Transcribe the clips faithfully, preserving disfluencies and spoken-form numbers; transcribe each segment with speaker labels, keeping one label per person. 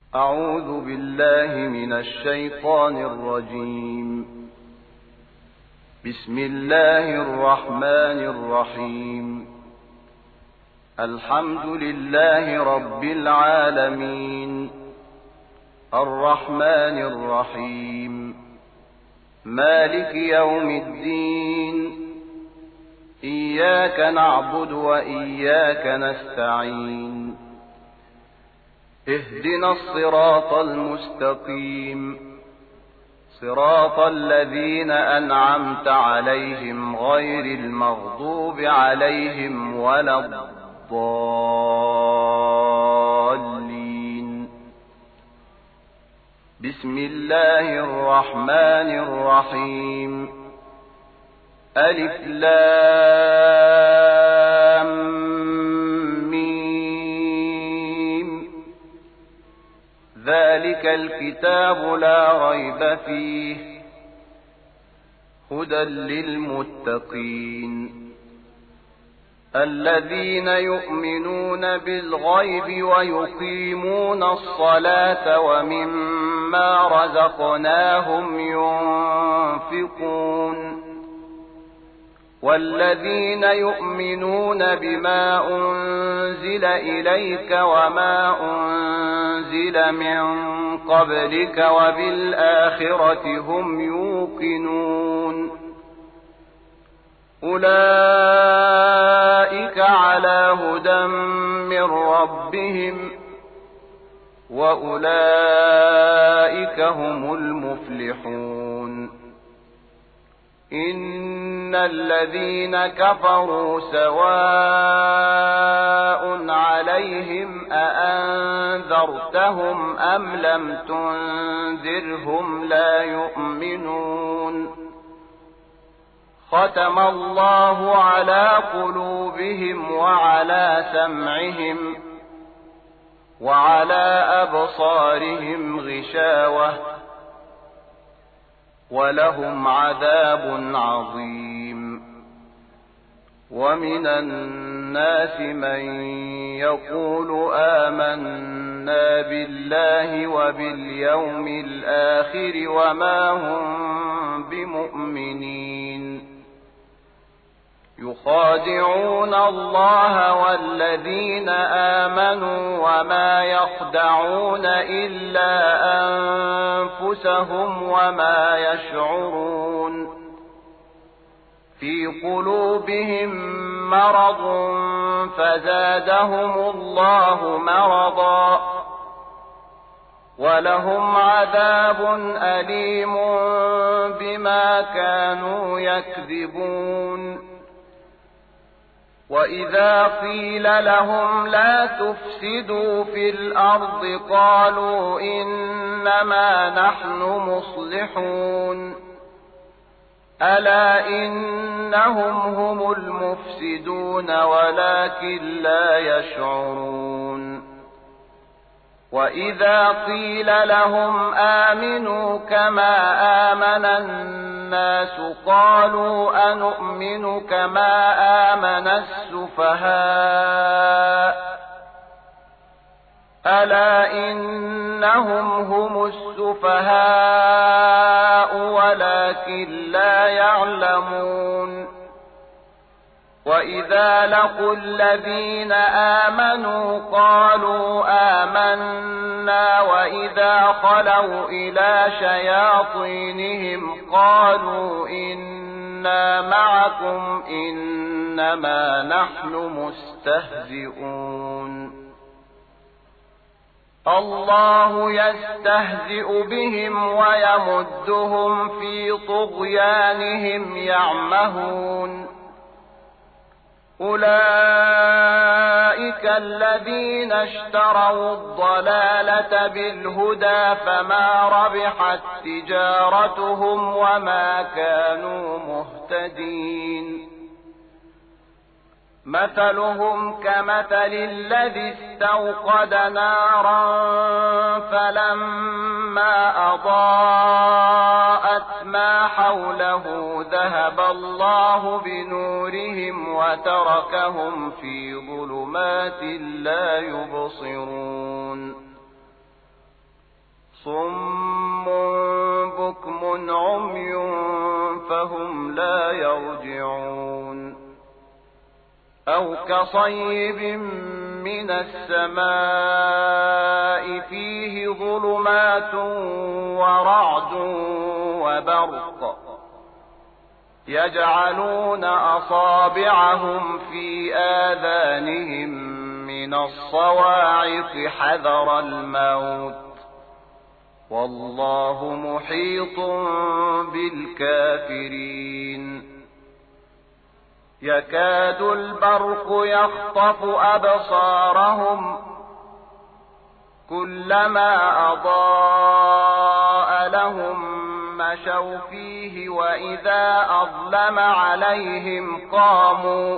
Speaker 1: أعوذ بالله من الشيطان الرجيم. بسم الله الرحمن الرحيم. الحمد لله رب العالمين، الرحمن الرحيم، مالك يوم الدين، إياك نعبد وإياك نستعين، اهدنا الصراط المستقيم، صراط الذين أنعمت عليهم غير المغضوب عليهم ولا الضالين. بسم الله الرحمن الرحيم. ألف لام ذلك الكتاب لا ريب فيه هدى للمتقين الذين يؤمنون بالغيب ويقيمون الصلاة ومما رزقناهم ينفقون والذين يؤمنون بما أنزل إليك وما أنزل من قبلك وبالآخرة هم يوقنون أولئك على هدى من ربهم وأولئك هم المفلحون. إن الذين كفروا سواء عليهم أأنذرتهم أم لم تنذرهم لا يؤمنون. ختم الله على قلوبهم وعلى سمعهم وعلى أبصارهم غشاوة ولهم عذاب عظيم. ومن الناس من يقول آمنا بالله وباليوم الآخر وما هم بمؤمنين. يخادعون الله والذين آمنوا وما يخدعون إلا أنفسهم وما يشعرون. في قلوبهم مرض فزادهم الله مرضا ولهم عذاب أليم بما كانوا يكذبون. وإذا قيل لهم لا تفسدوا في الأرض قالوا إنما نحن مصلحون ألا إنهم هم المفسدون ولكن لا يشعرون. وإذا قيل لهم آمنوا كما آمن الناس قالوا أنؤمن كما آمن السفهاء ألا إنهم هم السفهاء ولكن لا يعلمون. وإذا لقوا الذين آمنوا قالوا آمنا وإذا خلوا إلى شياطينهم قالوا إنا معكم إنما نحن مستهزئون. الله يستهزئ بهم ويمدهم في طغيانهم يعمهون. أولئك الذين اشتروا الضلالة بالهدى فما ربحت تجارتهم وما كانوا مهتدين. مثلهم كمثل الذي استوقد نارا فلما أضاءت ما حوله ذهب الله بنورهم وتركهم في ظلمات لا يبصرون. أو كصيب من السماء فيه ظلمات ورعد وبرق يجعلون أصابعهم في آذانهم من الصواعق حذر الموت والله محيط بالكافرين يكاد البرق يخطف أبصارهم كلما أضاء لهم مشوا فيه وإذا أظلم عليهم قاموا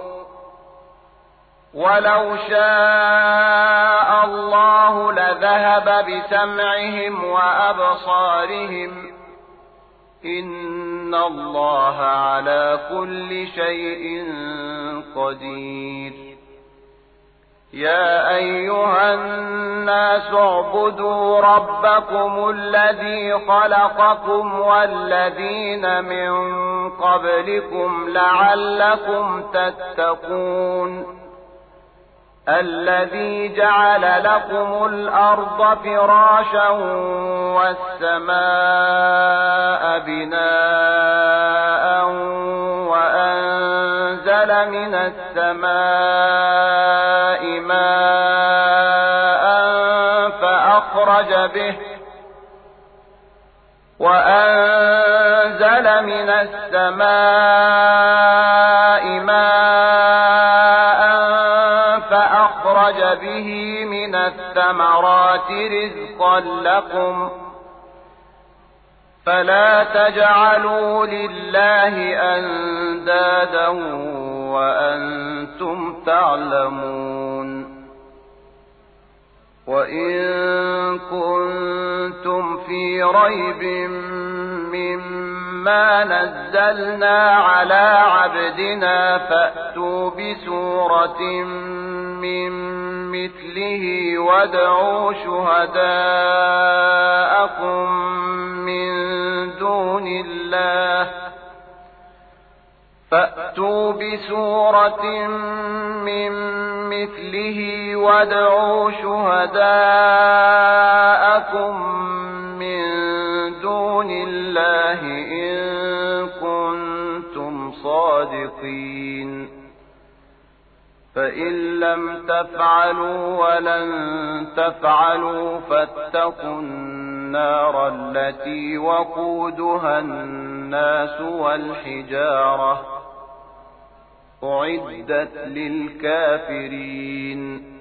Speaker 1: ولو شاء الله لذهب بسمعهم وأبصارهم إن الله على كل شيء قدير يا أيها الناس اعبدوا ربكم الذي خلقكم والذين من قبلكم لعلكم تتقون الذي جعل لكم الأرض فراشا والسماء بناء وأنزل من السماء ماء فأخرج به وأنزل من السماء ماء فأخرج به من الثمرات رزقا لكم فلا تجعلوا لله أندادا وأنتم تعلمون وإن كنتم في ريب مما نزلنا على عبدنا فأتوا بسورة من مثله وادعوا شهداءكم من دون الله فأتوا بسورة من مثله وادعوا شهداءكم من دون الله إن كنتم صادقين فإن لم تفعلوا ولن تفعلوا فاتقوا النار التي وقودها الناس والحجارة أعدت للكافرين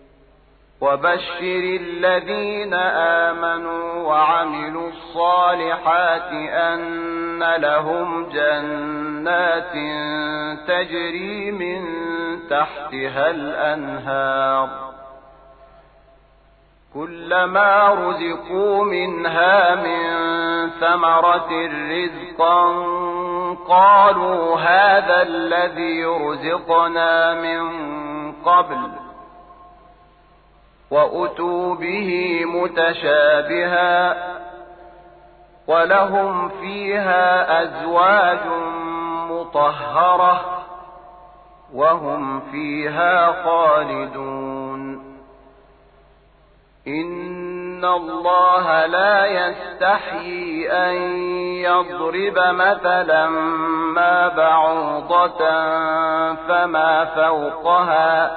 Speaker 1: وبشر الذين آمنوا وعملوا الصالحات أن لهم جنات تجري من تحتها الأنهار كلما رزقوا منها من ثمرة رزقا قالوا هذا الذي رزقنا من قبل وأتوا به متشابها ولهم فيها أزواج مطهرة وهم فيها خالدون إن الله لا يستحيي أن يضرب مثلا ما بعوضة فما فوقها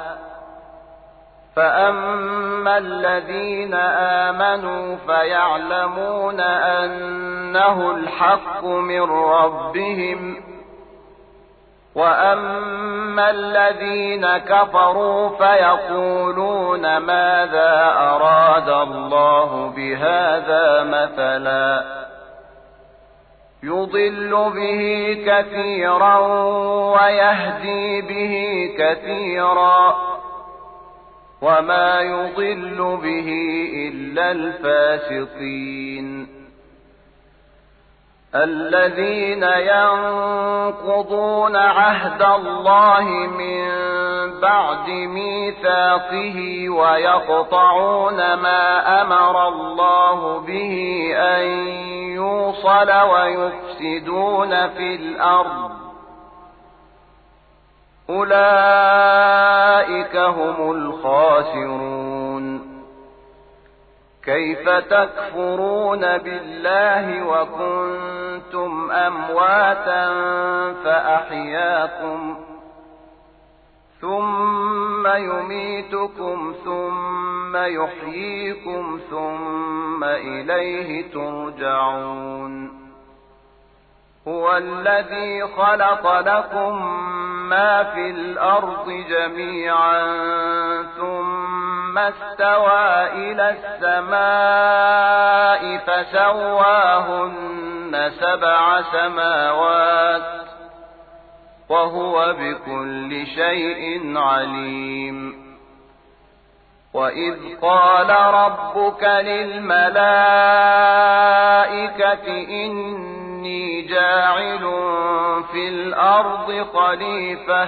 Speaker 1: فأما الذين آمنوا فيعلمون أنه الحق من ربهم وأما الذين كفروا فيقولون ماذا أراد الله بهذا مثلا يضل به كثيرا ويهدي به كثيرا وما يضل به إلا الفاسقين الذين ينقضون عهد الله من بعد ميثاقه ويقطعون ما أمر الله به أن يوصل ويفسدون في الأرض أولئك هم الخاسرون. كيف تكفرون بالله وكنتم أمواتا فأحياكم ثم يميتكم ثم يحييكم ثم إليه ترجعون. هو الذي خلق لكم ما في الأرض جميعا ثم استوى إلى السماء فسواهن سبع سماوات وهو بكل شيء عليم. وإذ قال ربك للملائكة إني جاعل في الأرض خليفة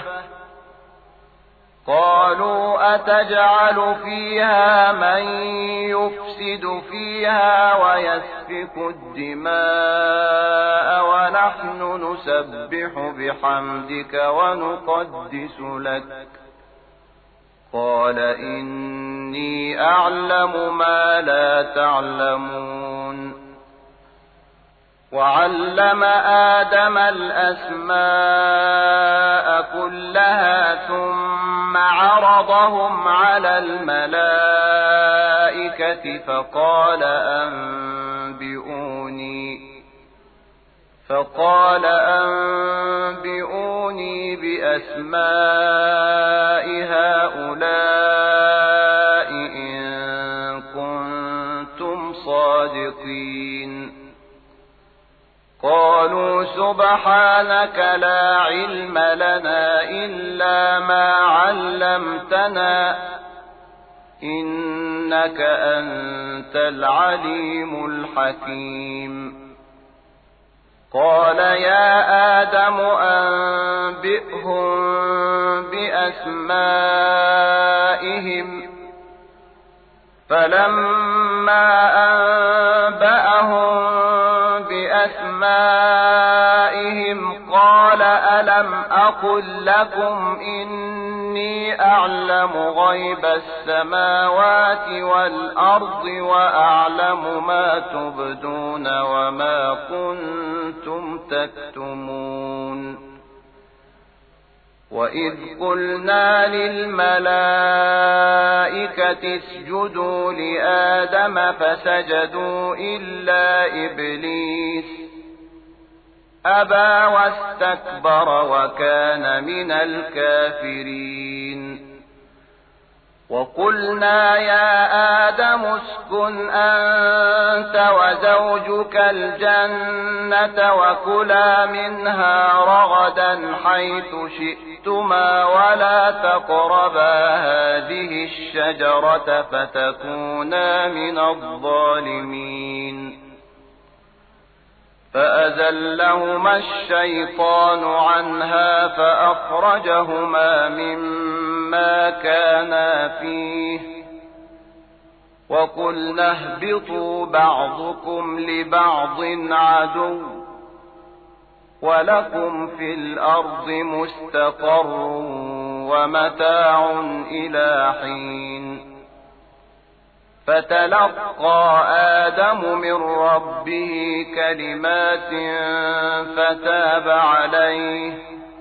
Speaker 1: قالوا أتجعل فيها من يفسد فيها ويسفك الدماء ونحن نسبح بحمدك ونقدس لك قال إني أعلم ما لا تعلمون. وعلم آدم الأسماء كلها ثم عرضهم على الملائكة فقال أنبئوني فقال أنبئوني بأسماء هؤلاء إن كنتم صادقين. قالوا سبحانك لا علم لنا إلا ما علمتنا إنك أنت العليم الحكيم. قال يا آدم أنبئهم بأسمائهم فلما أنبأهم بأسمائهم قال ألم أقل لكم إني أعلم غيب السماوات والأرض وأعلم ما تبدون وما كنتم تكتمون. وإذ قلنا للملائكة اسجدوا لآدم فسجدوا إلا إبليس أبى واستكبر وكان من الكافرين. وقلنا يا آدم اسكن أنت وزوجك الجنة وكلا منها رغدا حيث شئتما ولا تقربا هذه الشجرة فتكونا من الظالمين. فأزلهما الشيطان عنها فأخرجهما مما كانا فيه وقلنا اهبطوا بعضكم لبعض عدو ولكم في الأرض مستقر ومتاع إلى حين. فتلقى آدم من ربه كلمات فتاب عليه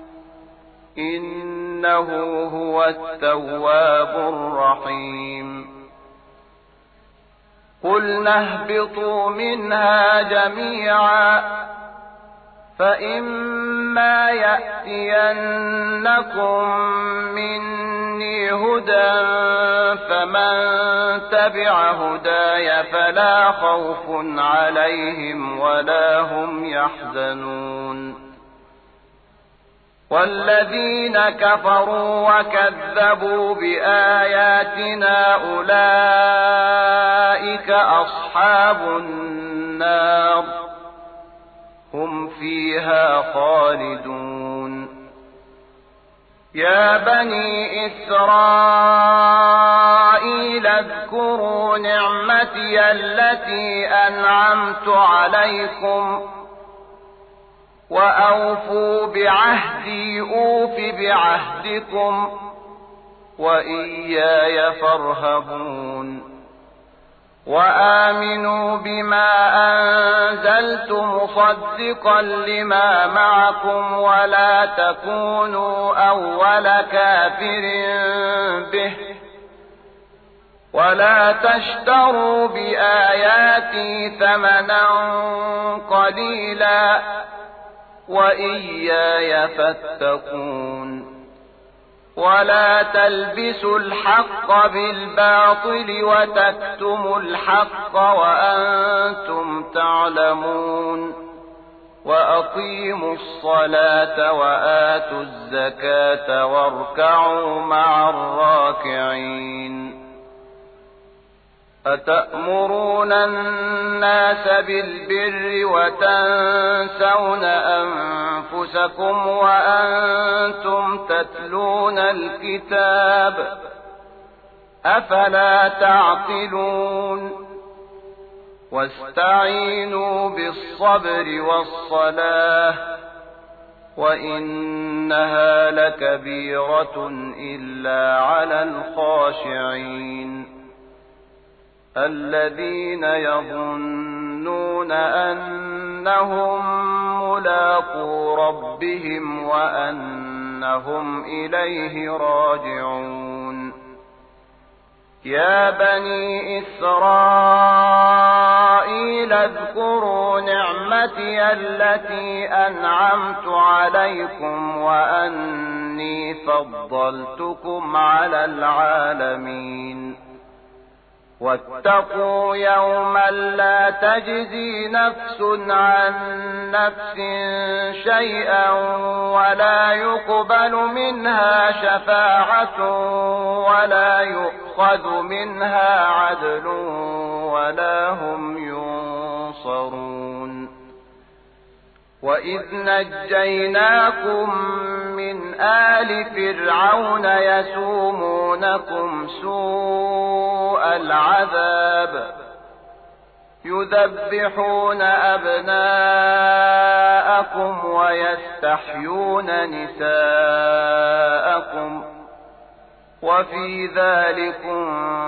Speaker 1: إنه هو التواب الرحيم. قلنا اهبطوا منها جميعا فإما يأتينكم مني هدى فمن تبع هداي فلا خوف عليهم ولا هم يحزنون. والذين كفروا وكذبوا بآياتنا أولئك أصحاب النار هم فيها خالدون. يا بني إسرائيل اذكروا نعمتي التي أنعمت عليكم وأوفوا بعهدي أوف بعهدكم وإياي فارهبون وآمنوا بما أنزلت مصدقا لما معكم ولا تكونوا أول كافر به ولا تشتروا بآياتي ثمنا قليلا وإياي فاتقون ولا تلبسوا الحق بالباطل وتكتموا الحق وأنتم تعلمون وأقيموا الصلاة وآتوا الزكاة واركعوا مع الراكعين أتأمرون الناس بالبر وتنسون أنفسكم وأنتم تتلون الكتاب أفلا تعقلون واستعينوا بالصبر والصلاة وإنها لكبيرة إلا على الخاشعين الذين يظنون أنهم ملاقو ربهم وأنهم إليه راجعون يا بني إسرائيل اذكروا نعمتي التي أنعمت عليكم وأني فضلتكم على العالمين واتقوا يوما لا تجزي نفس عن نفس شيئا ولا يقبل منها شفاعة ولا يؤخذ منها عدل ولا هم ينصرون وإذ نجيناكم من آل فرعون يسومونكم سوء العذاب يذبحون أبناءكم ويستحيون نساءكم وفي ذلكم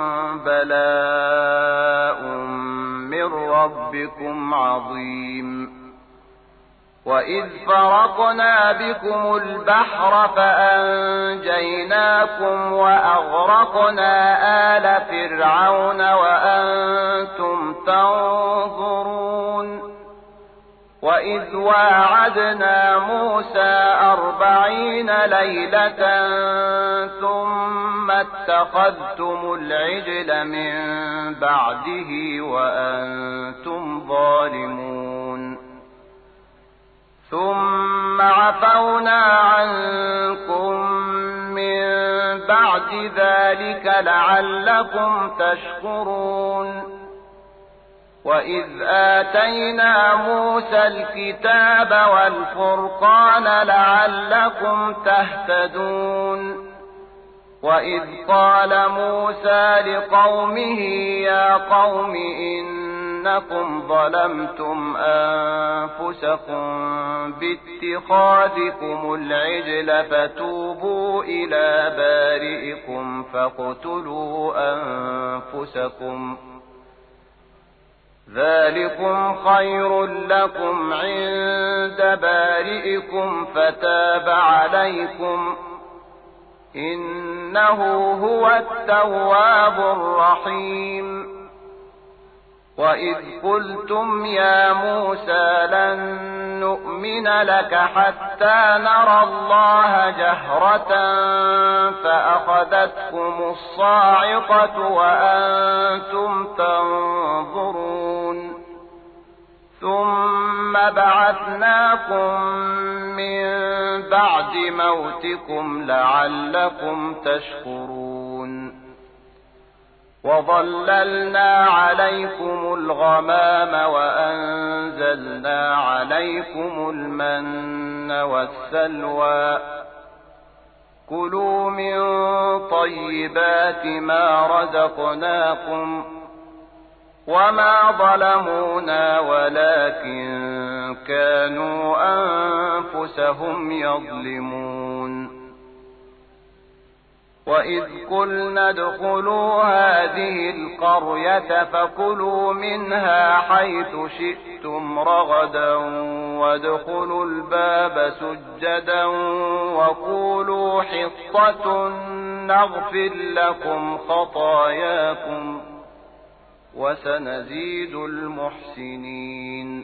Speaker 1: بلاء من ربكم عظيم وإذ فرقنا بكم البحر فأنجيناكم وأغرقنا آل فرعون وأنتم تنظرون وإذ واعدنا موسى أربعين ليلة ثم اتخذتم العجل من بعده وأنتم ظالمون ثم عفونا عنكم من بعد ذلك لعلكم تشكرون وإذ آتينا موسى الكتاب والفرقان لعلكم تهتدون وإذ قال موسى لقومه يا قوم إنكم ظلمتم أنفسكم باتخاذكم العجل فتوبوا إلى بارئكم فاقتلوا أنفسكم ذلكم خير لكم عند بارئكم فتاب عليكم إنه هو التواب الرحيم وإذ قلتم يا موسى لن نؤمن لك حتى نرى الله جهرة فأخذتكم الصاعقة وأنتم تنظرون ثم بعثناكم من بعد موتكم لعلكم تشكرون وظللنا عليكم الغمام وأنزلنا عليكم المن والسلوى كلوا من طيبات ما رزقناكم وما ظلمونا ولكن كانوا أنفسهم يظلمون وإذ قلنا ادخلوا هذه القرية فكلوا منها حيث شئتم رغدا وادخلوا الباب سجدا وقولوا حطة نغفر لكم خطاياكم وسنزيد المحسنين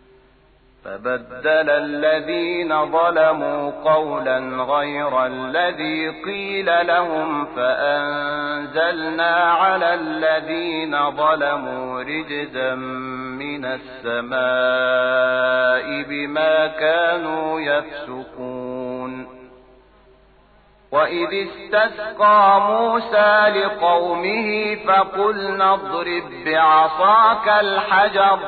Speaker 1: فبدل الذين ظلموا قولا غير الذي قيل لهم فأنزلنا على الذين ظلموا رجزا من السماء بما كانوا يفسقون وإذ استسقى موسى لقومه فقلنا اضرب بعصاك الحجر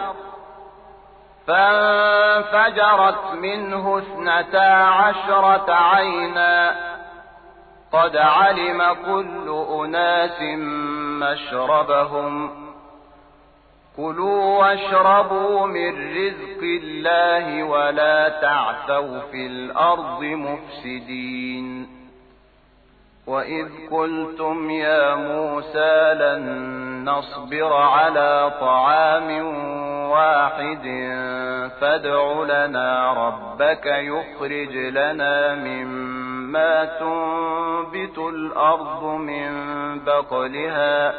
Speaker 1: فانفجرت منه اثنتا عشرة عينا قد علم كل أناس مشربهم كلوا واشربوا من رزق الله ولا تعثوا في الأرض مفسدين وإذ قلتم يا موسى لن نصبر على طعام واحد فادع لنا ربك يخرج لنا مما تنبت الأرض من بقلها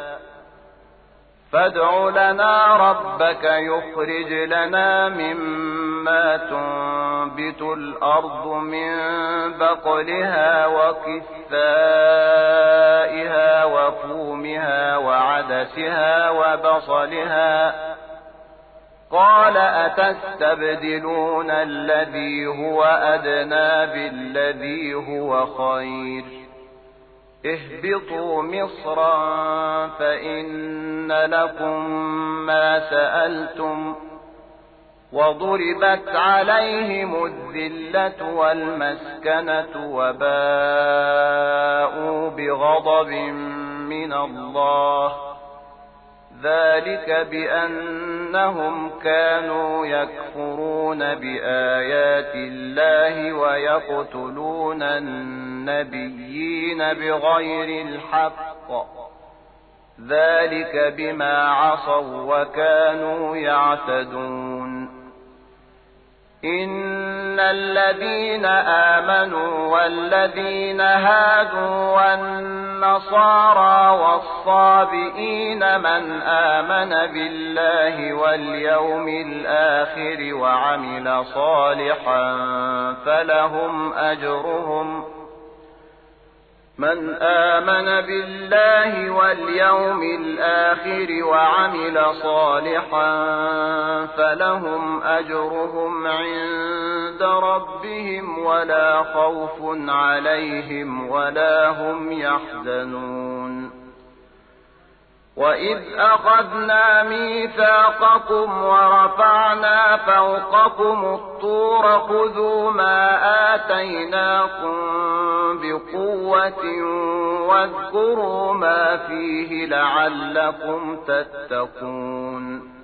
Speaker 1: فادع لنا ربك يخرج لنا مما تنبت الأرض من بقلها وكثائها وفومها وعدسها وبصلها قال أتستبدلون الذي هو أدنى بالذي هو خير اهبطوا مصرا فإن لكم ما سألتم وضربت عليهم الذلة والمسكنة وباءوا بغضب من الله ذلك بأنهم كانوا يكفرون بآيات الله ويقتلون النبيين بغير الحق ذلك بما عصوا وكانوا يعتدون إن الذين آمنوا والذين هادوا والنصارى والصابئين من آمن بالله واليوم الآخر وعمل صالحا فلهم أجرهم من آمن بالله واليوم الآخر وعمل صالحا فلهم أجرهم عند ربهم ولا خوف عليهم ولا هم يحزنون وإذ أخذنا ميثاقكم ورفعنا فوقكم الطور خذوا ما آتيناكم بقوة واذكروا ما فيه لعلكم تتقون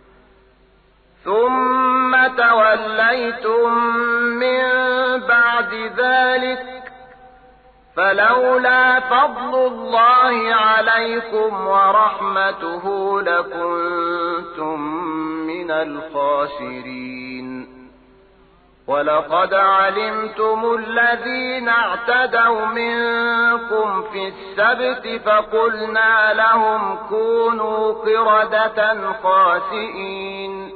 Speaker 1: ثم توليتم من بعد ذلك فلولا فضل الله عليكم ورحمته لكنتم من الخاسرين ولقد علمتم الذين اعتدوا منكم في السبت فقلنا لهم كونوا قردة خاسئين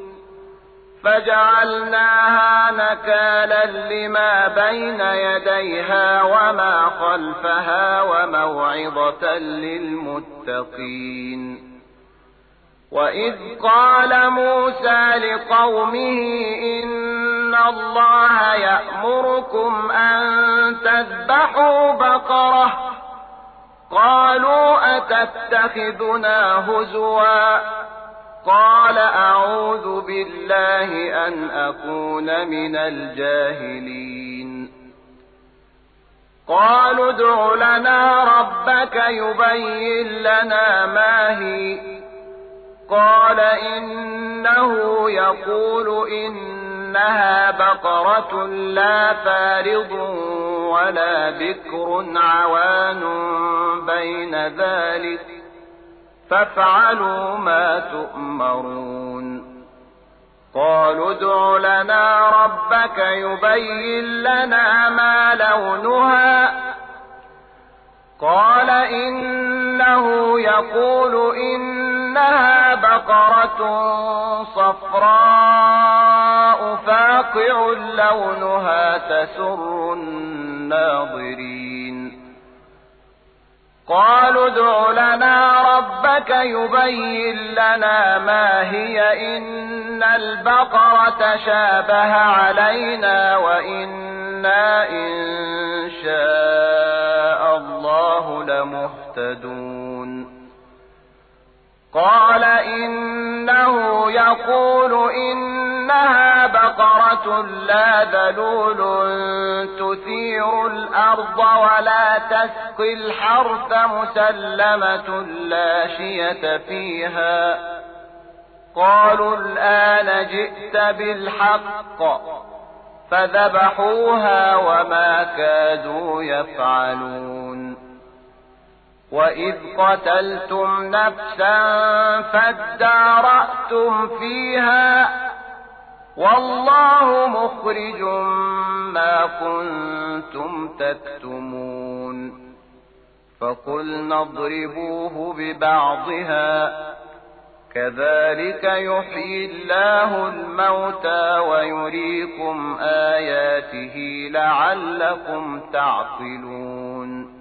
Speaker 1: فجعلناها نكالا لما بين يديها وما خلفها وموعظة للمتقين وإذ قال موسى لقومه إن الله يأمركم أن تذبحوا بقرة قالوا أتتخذنا هزوا قال أعوذ بالله أن أكون من الجاهلين قالوا ادع لنا ربك يبين لنا ما هي قال إنه يقول إنها بقرة لا فارض ولا بكر عوان بين ذلك فافعلوا ما تؤمرون قالوا ادع لنا ربك يبين لنا ما لونها قال إنه يقول إنها بقرة صفراء فاقع لونها تسر الناظرين قالوا ادع لنا ربك يبين لنا ما هي إن البقرة شابه علينا وإنا إن شاء الله لمهتدون قال إنه يقول إنها بقرة لا ذلول تثير الأرض ولا تسقي الحرث مسلمة لا شية فيها قالوا الآن جئت بالحق فذبحوها وما كادوا يفعلون وإذ قتلتم نفسا فادارأتم فيها والله مخرج ما كنتم تكتمون فقلنا اضربوه ببعضها كذلك يحيي الله الموتى ويريكم آياته لعلكم تعقلون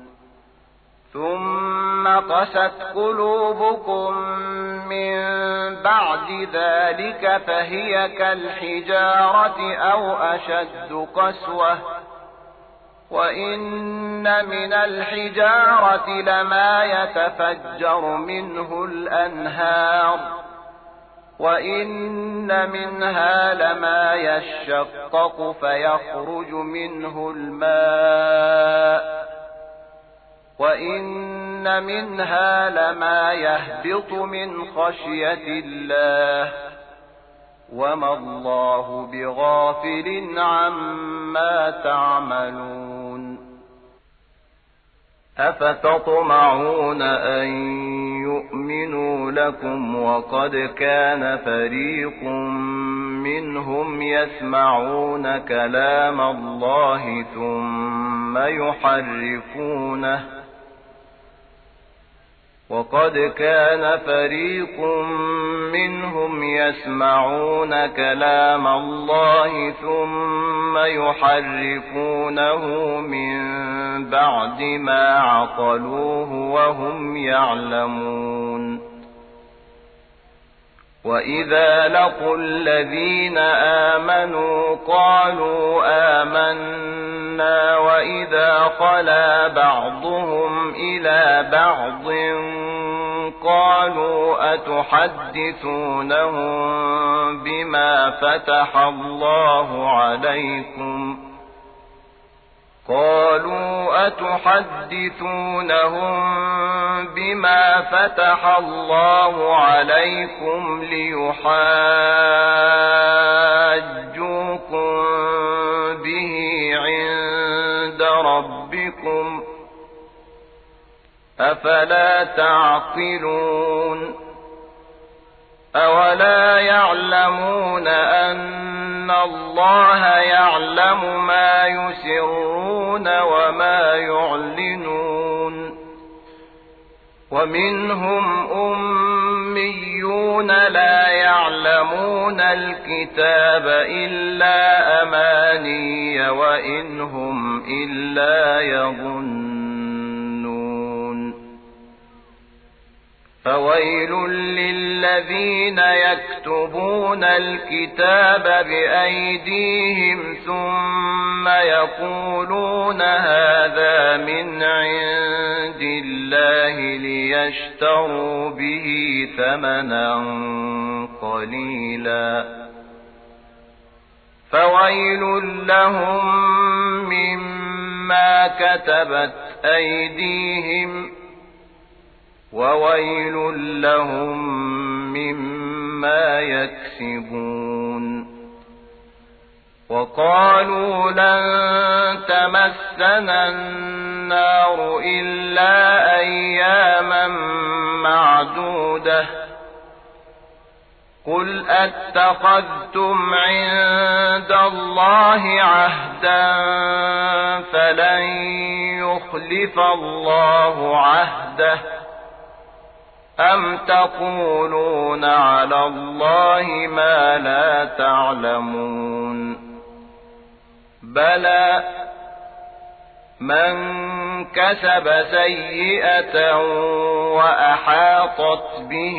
Speaker 1: ثم قست قلوبكم من بعد ذلك فهي كالحجارة أو أشد قسوة وإن من الحجارة لما يتفجر منه الأنهار وإن منها لما يشقق فيخرج منه الماء وإن منها لما يهبط من خشية الله وما الله بغافل عما تعملون أفتطمعون أن يؤمنوا لكم وقد كان فريق منهم يسمعون كلام الله ثم يحرفونه وقد كان فريق منهم يسمعون كلام الله ثم يحرفونه من بعد ما عقلوه وهم يعلمون وإذا لقوا الذين آمنوا قالوا آمنا وإذا خلا بعضهم إلى بعض قالوا أتحدثونهم بما فتح الله عليكم قالوا أتحدثونهم بما فتح الله عليكم ليحاجوكم به عند ربكم أفلا تعقلون أولا يعلمون أن الله يعلم ما يسرون وما يعلنون ومنهم أميون لا يعلمون الكتاب إلا أماني وإن هم إلا يظنون فويل للذين يكتبون الكتاب بأيديهم ثم يقولون هذا من عند الله ليشتروا به ثمنا قليلا فويل لهم مما كتبت أيديهم وويل لهم مما يكسبون. وقالوا لن تمسنا النار إلا أياما معدودة قل أتخذتم عند الله عهدا فلن يخلف الله عهده أم تقولون على الله ما لا تعلمون بلى من كسب سيئة وأحاطت به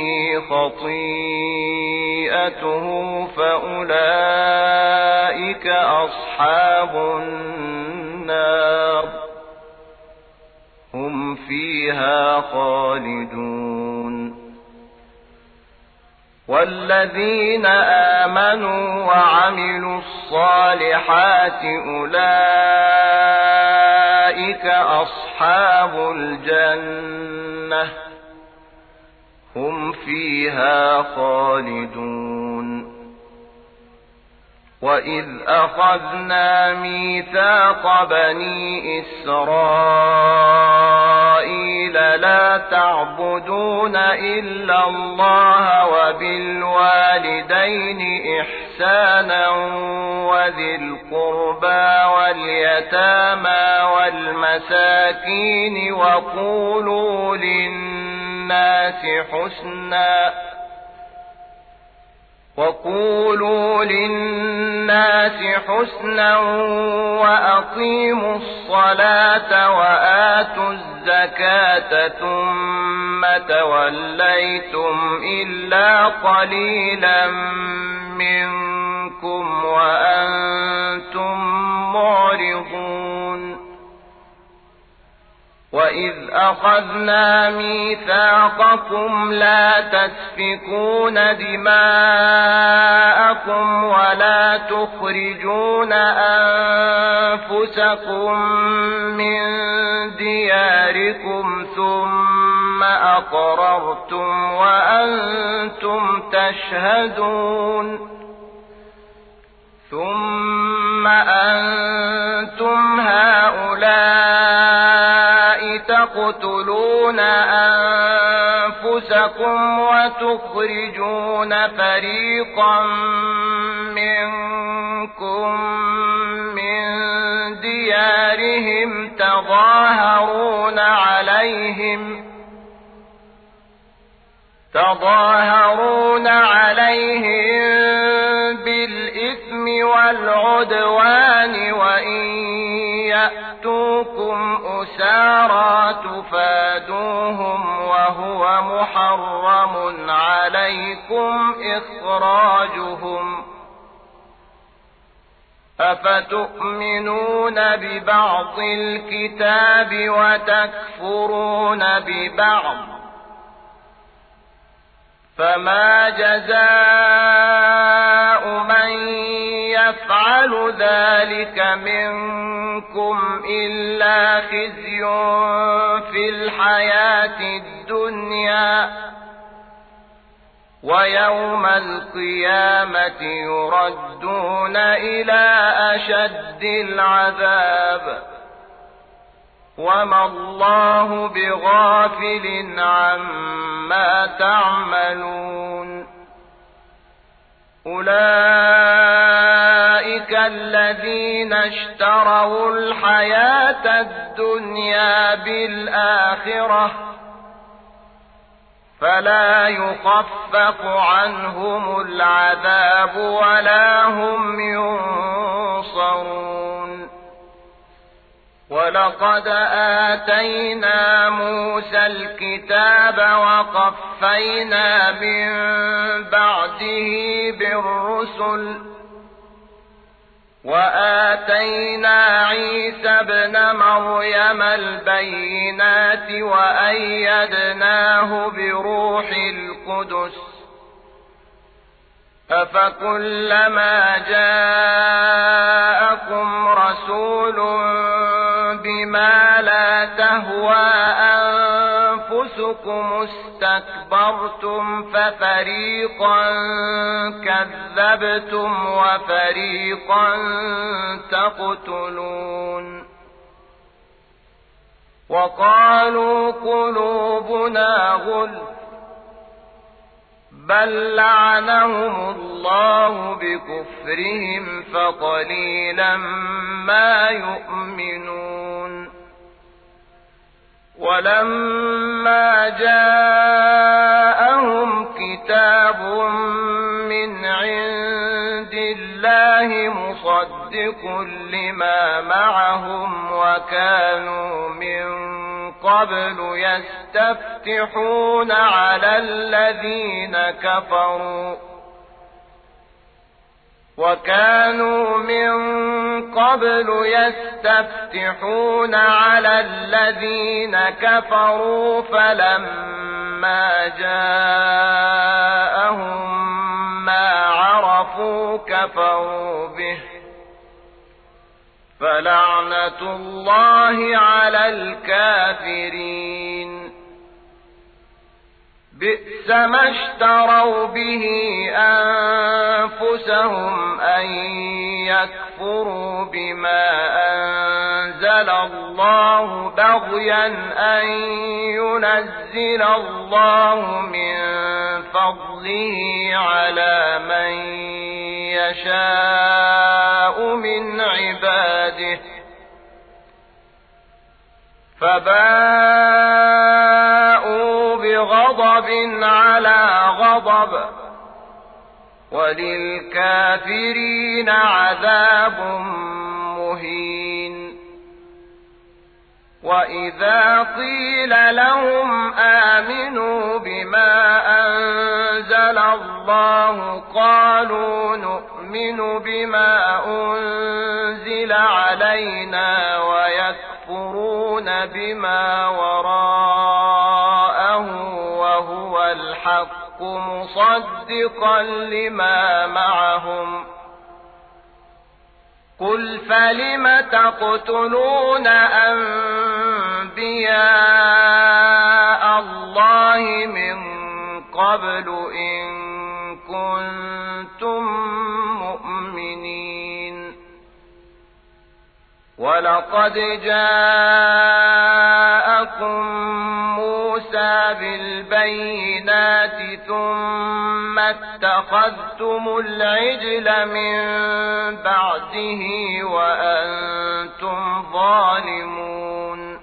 Speaker 1: خطيئته فأولئك أصحاب النار هم فيها خالدون. والذين آمنوا وعملوا الصالحات أولئك أصحاب الجنة هم فيها خالدون. وإذ أخذنا ميثاق بني إسرائيل لا تعبدون إلا الله وبالوالدين إحسانا وذي القربى واليتامى والمساكين وقولوا للناس حسنا وقولوا للناس حسنا وأقيموا الصلاة وآتوا الزكاة ثم توليتم إلا قليلا منكم وأنتم معرضون. وإذ أخذنا ميثاقكم لا تسفكون دماءكم ولا تخرجون أنفسكم من دياركم ثم أقررتم وأنتم تشهدون ثم أنتم هؤلاء تقتلون أنفسكم وتخرجون فريقا منكم من ديارهم تظاهرون عليهم تظاهرون عليهم بالإثم والعدوان وإن يأتوكم أسارى تفادوهم وهو محرم عليكم إخراجهم أفتؤمنون ببعض الكتاب وتكفرون ببعض فما جزاء من يفعل ذلك منكم إلا خزي في الحياة الدنيا ويوم القيامة يردون إلى أشد العذاب وما الله بغافل عما تعملون. أولئك الذين اشتروا الحياة الدنيا بالآخرة فلا يخفف عنهم العذاب ولا هم ينصرون. ولقد آتينا موسى الكتاب وقفينا من بعده بالرسل وآتينا عيسى ابن مريم البينات وأيدناه بروح القدس أفكلما جاءكم رسول بما لا تهوى أنفسكم استكبرتم ففريقا كذبتم وفريقا تقتلون وقالوا قلوبنا غلف بل لعنهم الله بكفرهم فقليلا ما يؤمنون ولما جاءهم كتاب من عند الله مصدق لما معهم وكانوا من قبل يستفتحون على الذين كفروا وكانوا من قبل يستفتحون على الذين كفروا فلما جاءهم ما عرفوا كفروا به فلعنة الله على الكافرين بئس ما اشتروا به أنفسهم أن يكفروا بما أنزل الله بغيا أن ينزل الله من فضله على من يشاء من عباده فباءوا بغضب على غضب وللكافرين عذاب مهين وإذا قيل لهم آمنوا بما أنزل الله قالوا نؤمن بما أنزل علينا ويكفرون بما وراءه وهو الحق مصدقا لما معهم قل فلم تقتلون أنبياء الله من قبل إن كنتم مؤمنين ولقد جاءكم موسى بالبينات ثم اتخذتم العجل من بعده وأنتم ظالمون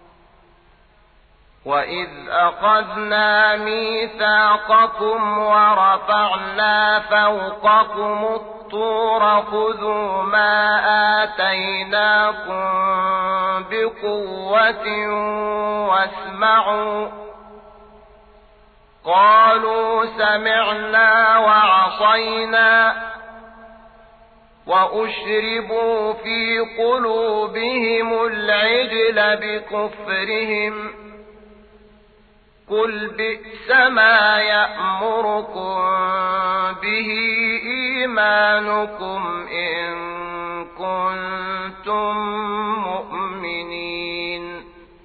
Speaker 1: وإذ أخذنا ميثاقكم ورفعنا فوقكم الطور خذوا ما آتيناكم بقوة واسمعوا قالوا سمعنا وعصينا وأشربوا في قلوبهم العجل بكفرهم قل بئس ما يأمركم به إيمانكم إن كنتم مؤمنين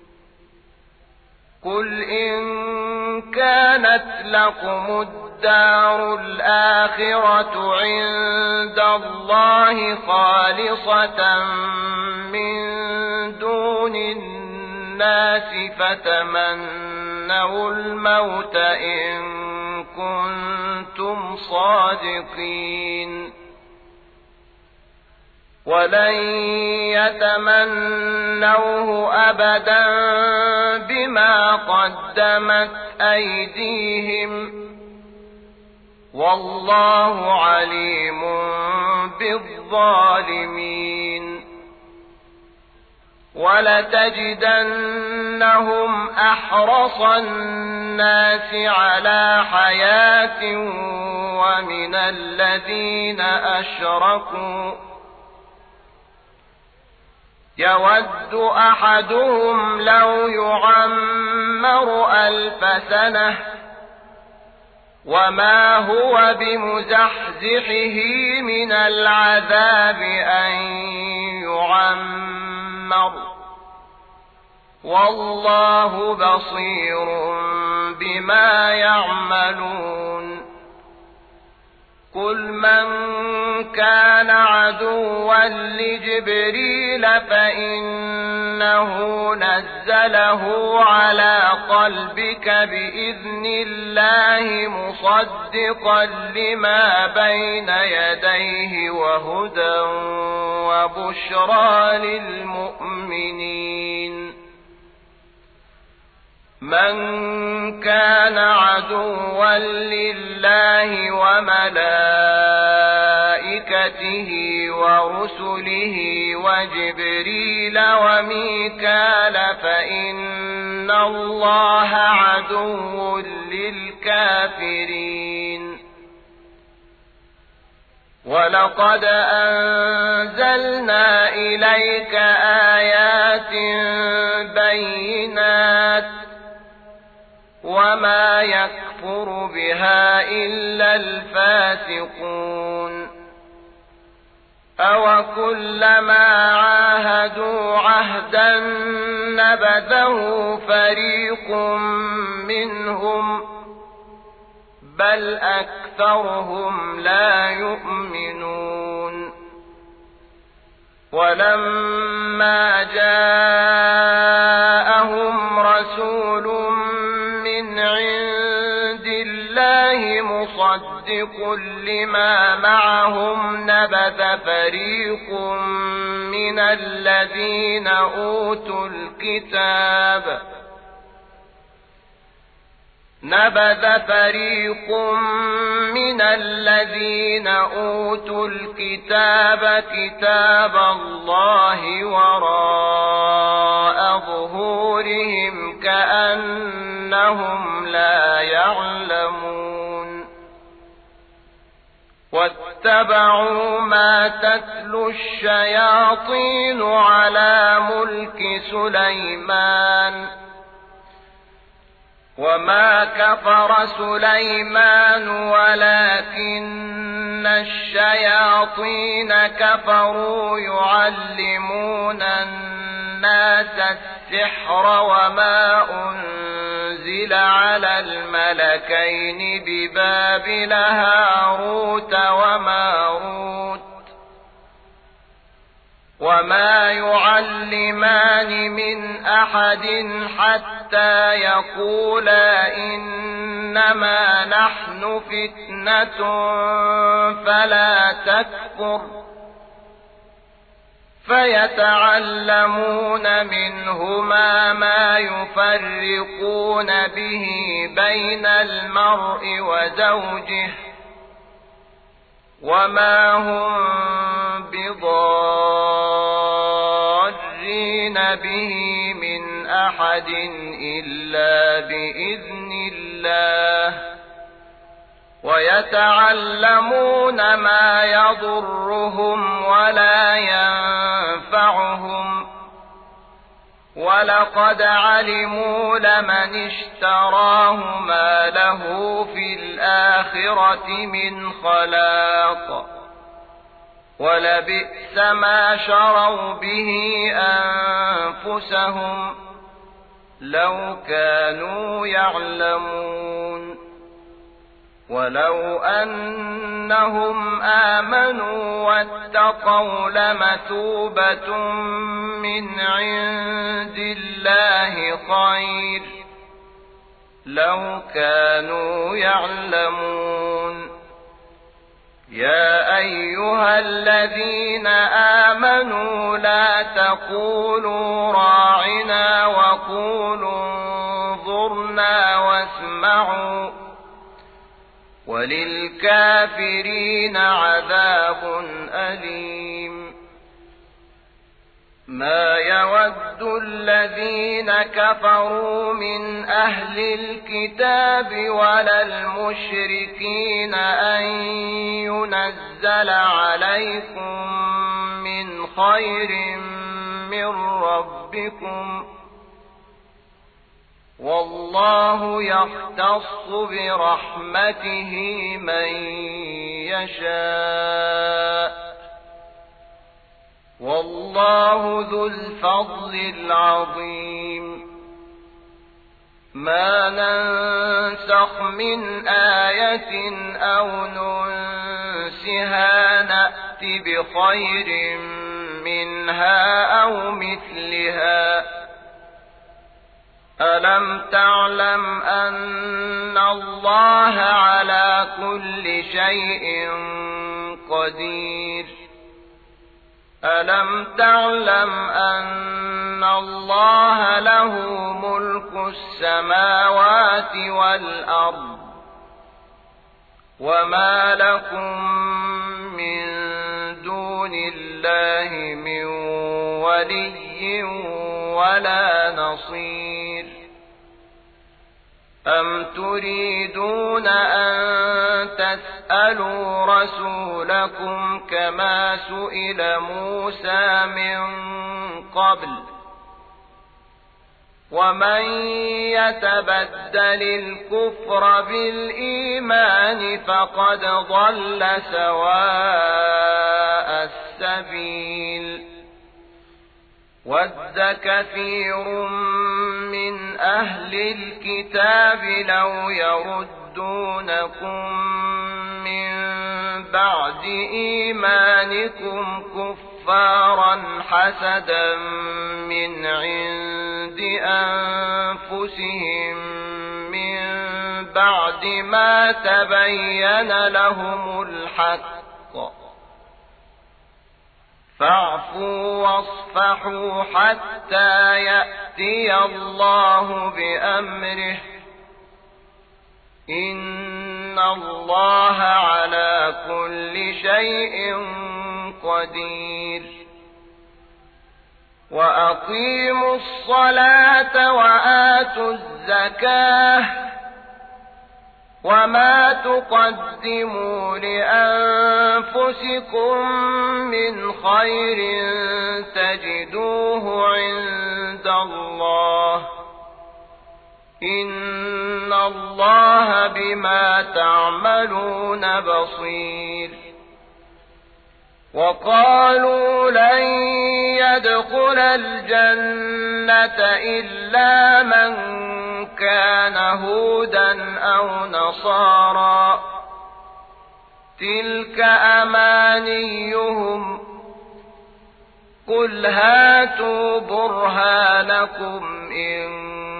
Speaker 1: قل إن كانت لكم الدار الآخرة عند الله خالصة من دون الناس فتمنوا الموت إن كنتم صادقين ولن يتمنوه أبدا بما قدمت أيديهم والله عليم بالظالمين ولتجدنهم أحرص الناس على حياة ومن الذين أشركوا يود أحدهم لو يعمر ألف سنة وما هو بمزحزحه من العذاب أن يعمر والله بصير بما يعملون قل من كان عدوا لجبريل فإنه نزله على قلبك بإذن الله مصدقا لما بين يديه وهدى وبشرى للمؤمنين من كان عدوا لله وملائكته ورسله وجبريل وميكال فإن الله عدو للكافرين ولقد أنزلنا إليك آيات بينات وما يكفر بها إلا الفاسقون أوكلما عاهدوا عهدا نبذه فريق منهم بل أكثرهم لا يؤمنون ولما جاءهم رسول من عند الله مصدق لما معهم نبذ فريق من الذين أوتوا الكتاب نبذ فريق من الذين أوتوا الكتاب كتاب الله وراء ظهورهم كأنهم لا يعلمون واتبعوا ما تتلو الشياطين على ملك سليمان وما كفر سليمان ولكن الشياطين كفروا يعلمون الناس السحر وما أنزل على الملكين ببابل هاروت وماروت وما يعلمان من أحد حتى يقولا إنما نحن فتنة فلا تكفر فيتعلمون منهما ما يفرقون به بين المرء وزوجه وما هم بضارين به من أحد إلا بإذن الله ويتعلمون ما يضرهم ولا ينفعهم ولقد علموا لمن اشتراه ما له في الآخرة من خلاق ولبئس ما شروا به أنفسهم لو كانوا يعلمون ولو أنهم آمنوا واتقوا لمثوبة من عند الله خير لو كانوا يعلمون يا أيها الذين آمنوا لا تقولوا راعنا وقولوا انظرنا واسمعوا وللكافرين عذاب أليم ما يود الذين كفروا من أهل الكتاب ولا المشركين أن ينزل عليكم من خير من ربكم والله يختص برحمته من يشاء والله ذو الفضل العظيم ما ننسخ من آية أو ننسها نأت بخير منها أو مثلها ألم تعلم أن الله على كل شيء قدير ألم تعلم أن الله له ملك السماوات والأرض وما لكم من دون الله من ولي ولا نصير أم تريدون أن تسألوا رسولكم كما سئل موسى من قبل ومن يتبدل الكفر بالإيمان فقد ضل سواء السبيل ود كثير من أهل الكتاب لو يردونكم من بعد إيمانكم كفارا حسدا من عند أنفسهم من بعد ما تبين لهم الحق فاعفوا واصفحوا حتى يأتي الله بأمره إن الله على كل شيء قدير وأقيموا الصلاة وآتوا الزكاة وما تقدموا لأنفسكم من خير تجدوه عند الله إن الله بما تعملون بصير وقالوا لن يدخل الجنة إلا من كان هودا أو نصارى تلك أمانيهم قل هاتوا برهانكم إن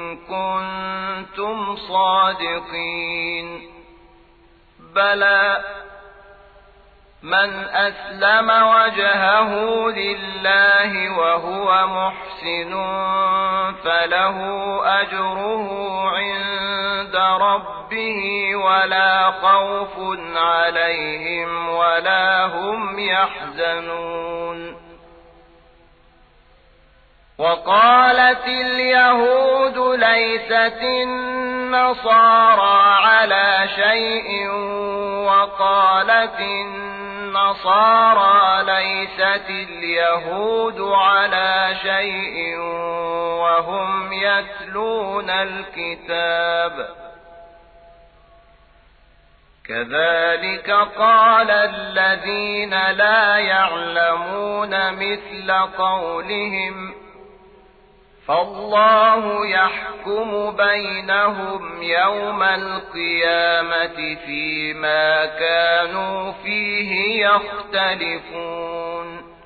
Speaker 1: كنتم صادقين بلى من أسلم وجهه لله وهو محسن فله أجره عند ربه ولا خوف عليهم ولا هم يحزنون وقالت اليهود ليست النصارى على شيء وقالت النصارى ليست اليهود على شيء وهم يتلون الكتاب كذلك قال الذين لا يعلمون مثل قولهم فالله يحكم بينهم يوم القيامة فيما كانوا فيه يختلفون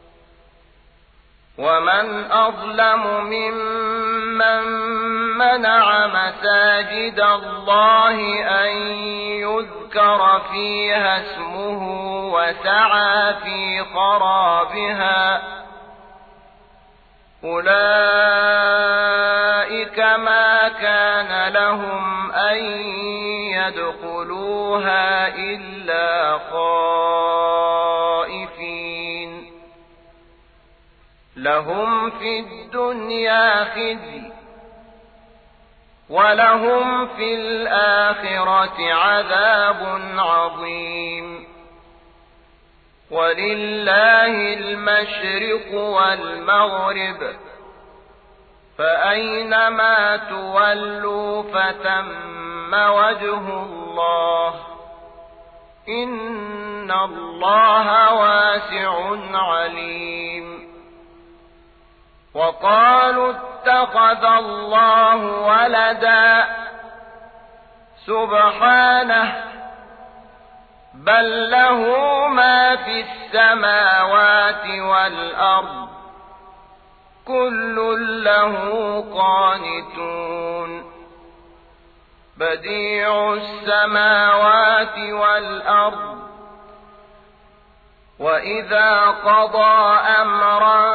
Speaker 1: ومن أظلم ممن منع مساجد الله أن يذكر فيها اسمه وسعى في خرابها أولئك ما كان لهم أن يدخلوها إلا خائفين لهم في الدنيا خزي ولهم في الآخرة عذاب عظيم ولله المشرق والمغرب فأينما تولوا فتم وجه الله إن الله واسع عليم وقالوا اتخذ الله ولدا سبحانه بل له ما في السماوات والأرض كل له قانتون بديع السماوات والأرض وإذا قضى أمرا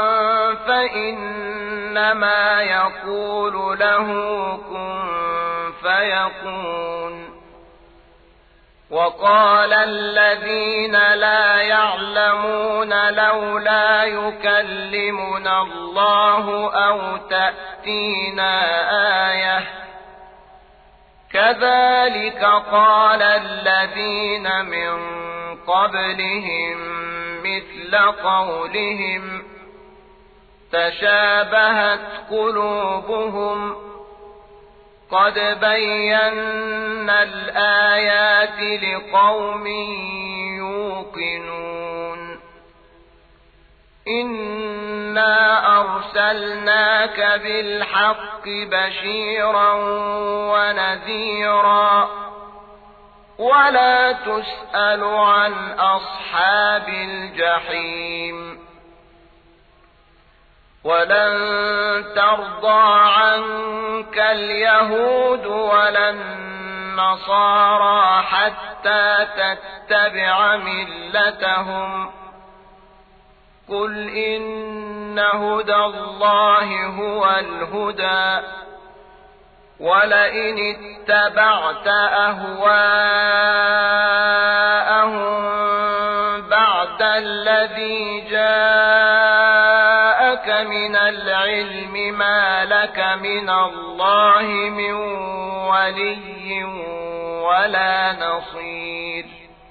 Speaker 1: فإنما يقول له كن فيكون وقال الذين لا يعلمون لولا يكلمنا الله أو تأتينا آية كذلك قال الذين من قبلهم مثل قولهم تشابهت قلوبهم قد بينا الآيات لقوم يوقنون إنا أرسلناك بالحق بشيرا ونذيرا ولا تسأل عن أصحاب الجحيم ولن ترضى عنك اليهود ولا النصارى حتى تتبع ملتهم قل إن هدى الله هو الهدى ولئن اتبعت أهواءهم بعد الذي جاءك من العلم ما لك من الله من ولي ولا نصير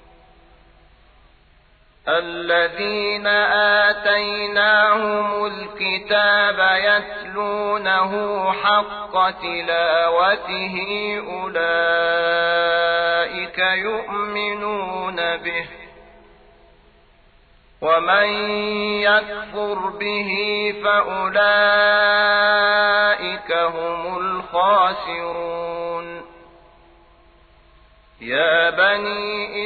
Speaker 1: الذين آتيناهم الكتاب يتلونه حق تلاوته أولئك يؤمنون به ومن يكفر به فأولئك هم الخاسرون يا بني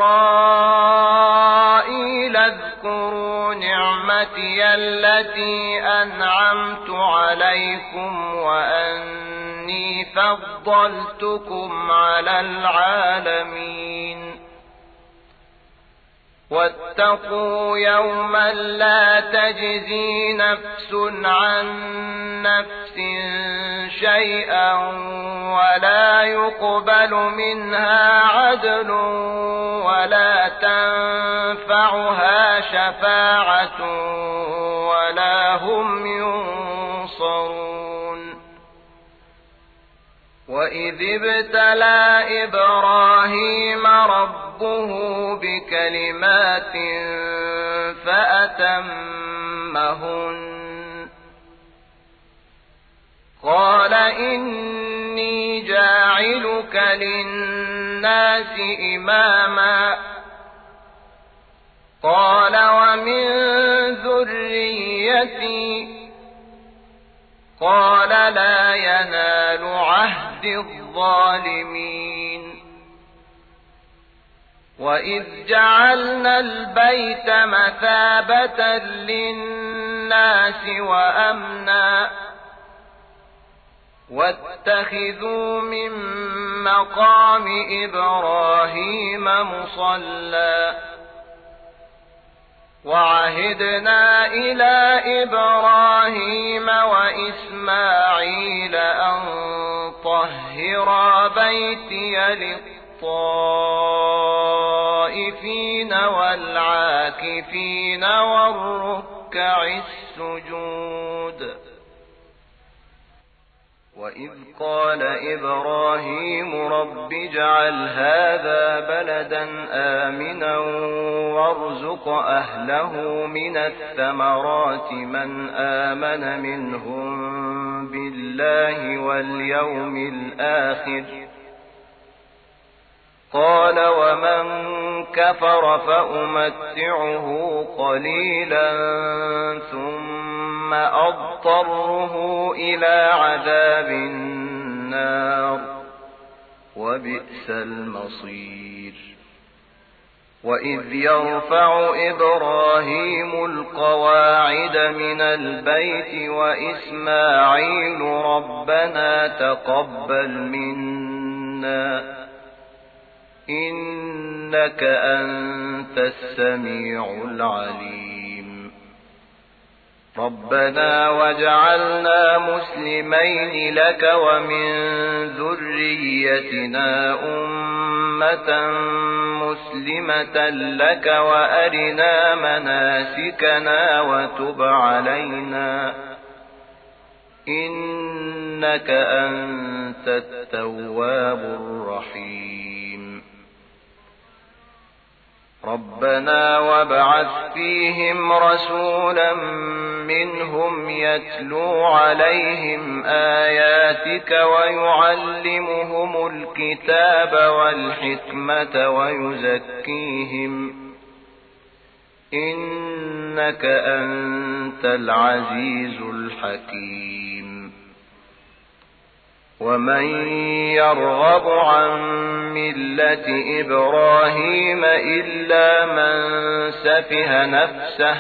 Speaker 1: إسرائيل اذكروا نعمتي التي أنعمت عليكم وأني فضلتكم على العالمين واتقوا يوما لا تجزي نفس عن نفس شيئا ولا يقبل منها عدل ولا تنفعها شفاعة ولا هم ينصرون وإذ ابتلى إبراهيم ربه بكلمات فأتمهن قال إني جاعلك للناس إماما قال ومن ذريتي قال لا ينال عهد الظالمين وإذ جعلنا البيت مثابة للناس وأمنا واتخذوا من مقام إبراهيم مصلى وعهدنا إلى إبراهيم وإسماعيل أن طهرا بيتي للطائفين والعاكفين والركع السجود وإذ قال إبراهيم رب اجعل هذا بلدا آمنا وارزق أهله من الثمرات من آمن منهم بالله واليوم الآخر قال ومن كفر فأمتعه قليلا ثم أضطره إلى عذاب النار وبئس المصير وإذ يرفع إبراهيم القواعد من البيت وإسماعيل ربنا تقبل منا إنك أنت السميع العليم ربنا واجعلنا مسلمين لك ومن ذريتنا أمة مسلمة لك وأرنا مناسكنا وتب علينا إنك أنت التواب الرحيم ربنا وابعث فيهم رسولا منهم يتلو عليهم آياتك ويعلمهم الكتاب والحكمة ويزكيهم إنك أنت العزيز الحكيم ومن يرغب عن ملة إبراهيم إلا من سفه نفسه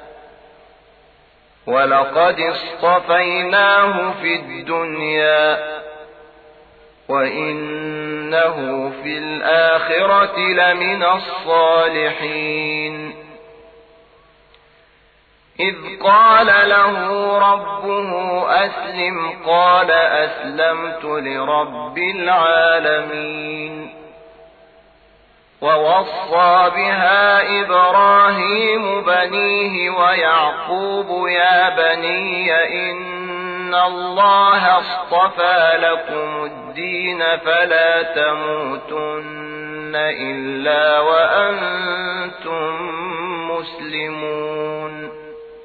Speaker 1: ولقد اصطفيناه في الدنيا وإنه في الآخرة لمن الصالحين إذ قال له ربه أسلم قال أسلمت لرب العالمين ووصى بها إبراهيم بنيه ويعقوب يا بني إن الله اصطفى لكم الدين فلا تموتن إلا وأنتم مسلمون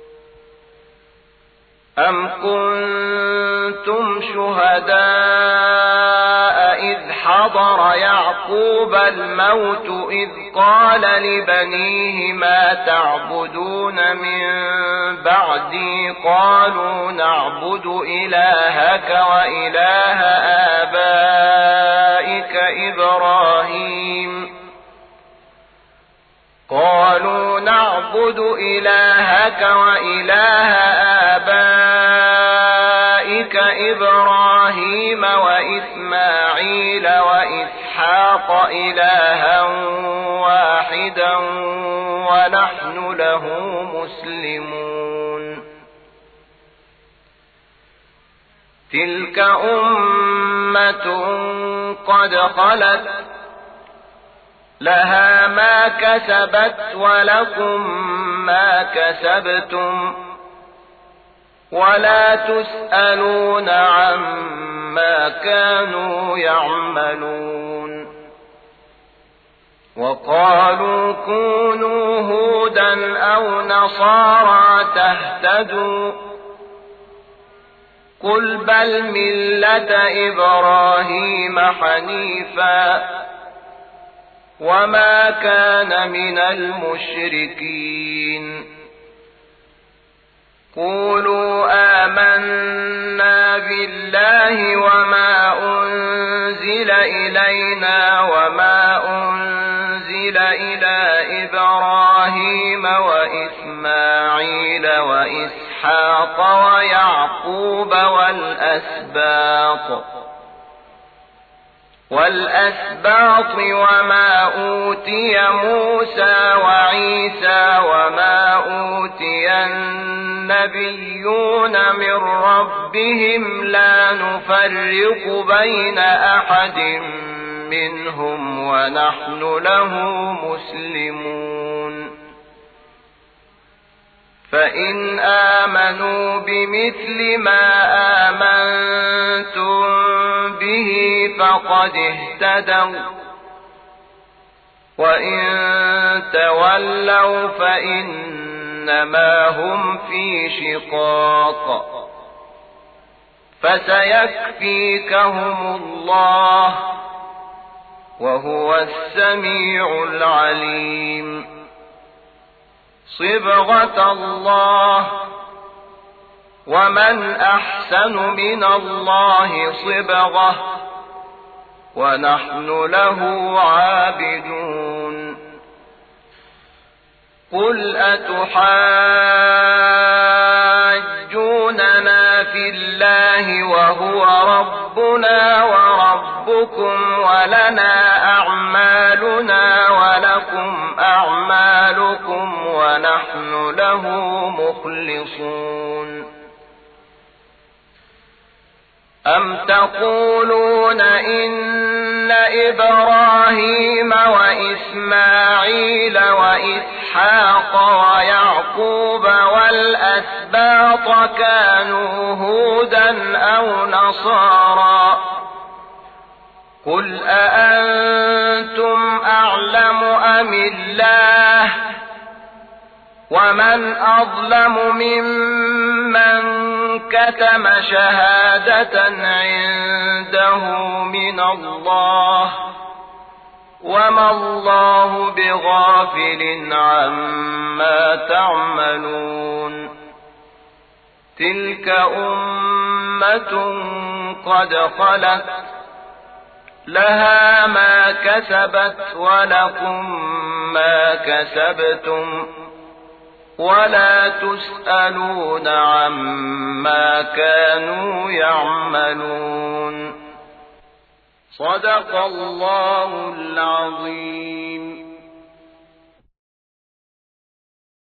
Speaker 1: أم كنتم شهداء إذ حضر يعقوب الموت إذ قال لبنيه ما تعبدون من بعدي قالوا نعبد إلهك وإله آبائك إبراهيم قالوا نعبد إلهك وإله آبائك إبراهيم وإسماعيل وإسحاق إلها واحدا ونحن له مسلمون تلك أمة قد خلت لها ما كسبت ولكم ما كسبتم ولا تسألون عما كانوا يعملون وقالوا كونوا هودا أو نصارى تهتدوا قل بل ملة إبراهيم حنيفا وما كان من المشركين قولوا آمنا بالله وما أنزل إلينا وما أنزل إلى إبراهيم وإسماعيل وإسحاق ويعقوب والأسباط والأسباط وما أوتي موسى وعيسى وما أوتي النبيون من ربهم لا نفرق بين أحد منهم ونحن له مسلمون فإن آمنوا بمثل ما آمنتم به فقد اهتدوا وإن تولوا فإنما هم في شقاق فسيكفيكهم الله وهو السميع العليم. صبغة الله، ومن أحسن من الله صبغة، ونحن له عابدون. قل أتحاجوننا في الله وهو ربنا وربكم ولنا أعمالنا ولكم أعمالكم ونحن له مخلصون. أم تقولون إن إبراهيم وإسماعيل وإسحاق ويعقوب والأسباط كانوا هودا أو نصارى؟ قل أأنتم أعلم أم الله؟ ومن أظلم ممن كتم شهادة عنده من الله، وما الله بغافل عما تعملون. تلك أمة قد خلت، لها ما كسبت ولكم ما كسبتم، ولا تسألون عما كانوا يعملون. صدق الله العظيم.